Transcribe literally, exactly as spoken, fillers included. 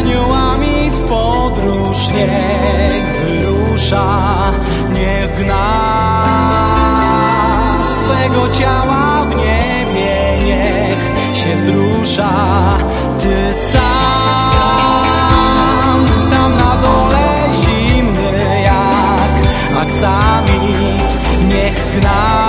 aniołami w podróż niech wyrusza. Niech gnas Twego ciała w niebie niech się wzrusza. Ty sam tam na dole zimny jak aksamit, niech gnas